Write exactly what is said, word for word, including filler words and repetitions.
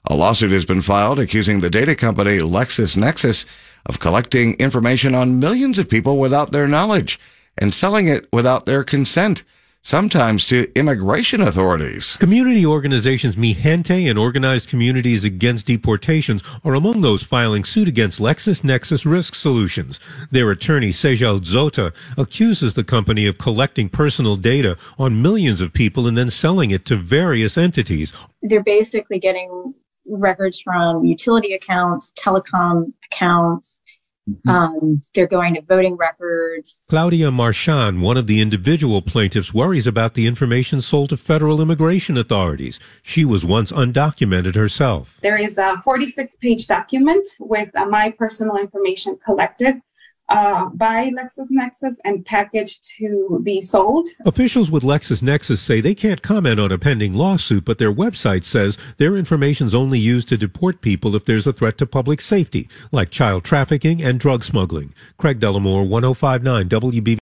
A lawsuit has been filed accusing the data company LexisNexis of collecting information on millions of people without their knowledge and selling it without their consent, sometimes to immigration authorities. Community organizations Mi Gente and Organized Communities Against Deportations are among those filing suit against LexisNexis Risk Solutions. Their attorney, Sejal Zota, accuses the company of collecting personal data on millions of people and then selling it to various entities. They're basically getting records from utility accounts, telecom accounts. Mm-hmm. Um, they're going to voting records. Claudia Marchand, one of the individual plaintiffs, worries about the information sold to federal immigration authorities. She was once undocumented herself. There is a forty-six page document with uh, my personal information collected uh, by LexisNexis and packaged to be sold. Officials with LexisNexis say they can't comment on a pending lawsuit, but their website says their information is only used to deport people if there's a threat to public safety, like child trafficking and drug smuggling. Craig Dellamore, one oh five point nine W B.